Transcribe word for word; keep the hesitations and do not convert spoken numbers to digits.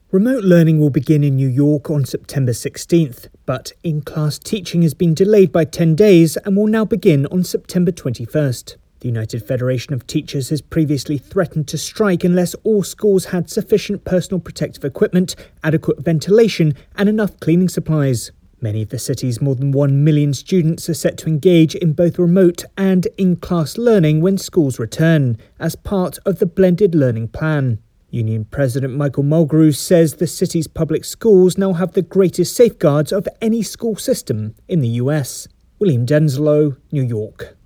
Remote learning will begin in New York on September sixteenth, but in-class teaching has been delayed by ten days and will now begin on September twenty-first. The United Federation of Teachers has previously threatened to strike unless all schools had sufficient personal protective equipment, adequate ventilation, and enough cleaning supplies. Many of the city's more than one million students are set to engage in both remote and in-class learning when schools return, as part of the blended learning plan. Union President Michael Mulgrew says the city's public schools now have the greatest safeguards of any school system in the U S. William Denslow, New York.